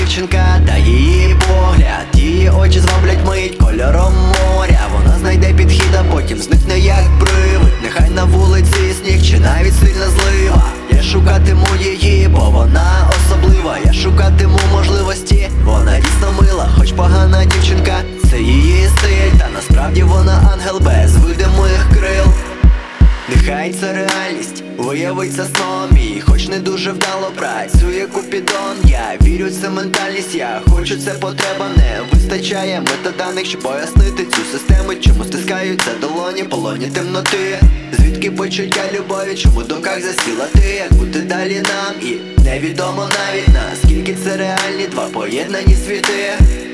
дівчинка та її погляд, її очі зваблять мить кольором моря. Вона знайде підхід, а потім зникне як привид. Нехай на вулиці сніг чи навіть сильна злива. Я шукатиму її, бо вона особлива. Я шукатиму можливості, вона дійсно мила. Хоч погана дівчинка, це її стиль, та насправді вона ангел без видимих крил. Нехай це реальність виявиться сном мій, хоч не дуже вдало працює Купідон. Я вірю, це ментальність, я хочу, це потреба. Не вистачає метаданих, щоб пояснити цю систему. Чому стискаються долоні, полоні темноти? Звідки почуття любові, чому в думках засіла ти? Як бути далі нам і невідомо навіть наскільки це реальні два поєднані світи.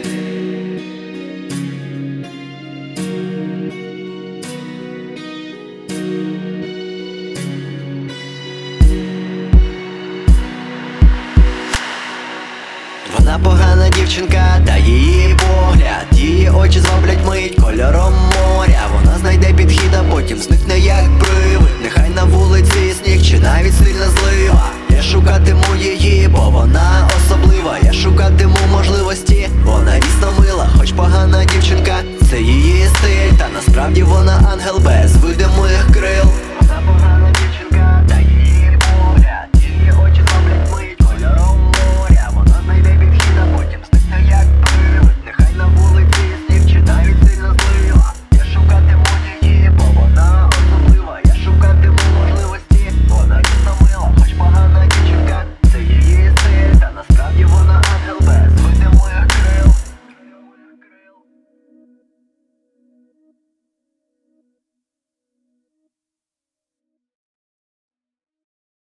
Вона погана дівчинка та її погляд, її очі зваблять мить кольором моря. Вона знайде підхід, а потім зникне як привид. Нехай на вулиці сніг чи навіть сильна злива. Я шукатиму її,